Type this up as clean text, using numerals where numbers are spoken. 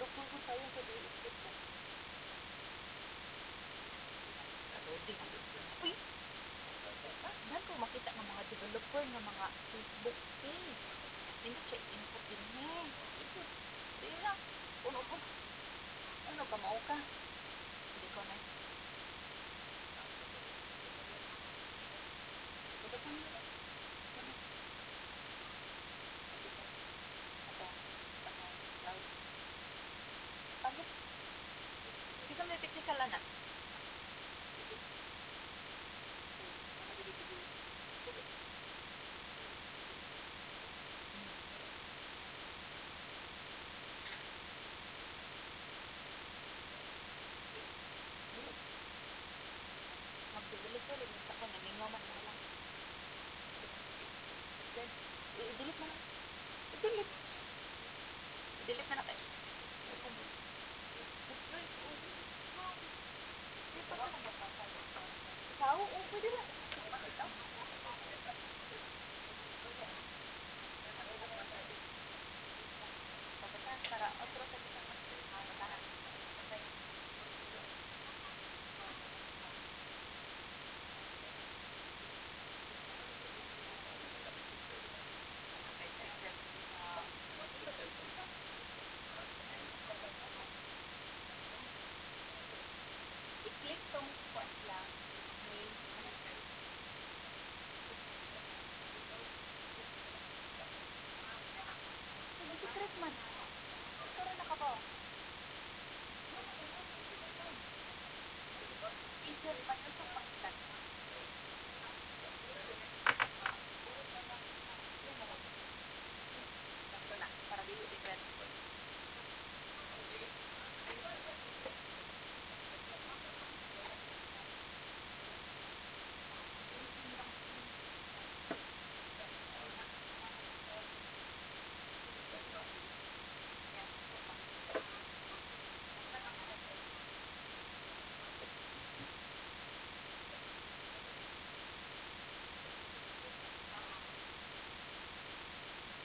Tugod tayo sa real estate ka. Uy! Dahil ko makita ng mga developer ng mga Facebook page. Hindi siya i-input din eh. Ito. Hindi lang. Puno po. Ano ka, mao ka? Hindi ko na. Ito pa nila. Ano? Ito. Pasay. Cloud. Pagit. Hindi ka may technical anak. Sige. Mag-develop ko. Lagyan sa ko. Naningaw man mo lang. Okay. I-delete mo na. I-delete. I-delete na na kayo. Ikaw? Oo, pwede lang. Ikaw? Pagkatahan para otro sa kita. Pagkatahan. Okay. I-click tong point lang. Name. Sige, secret man. Ito rin ako po. Easier man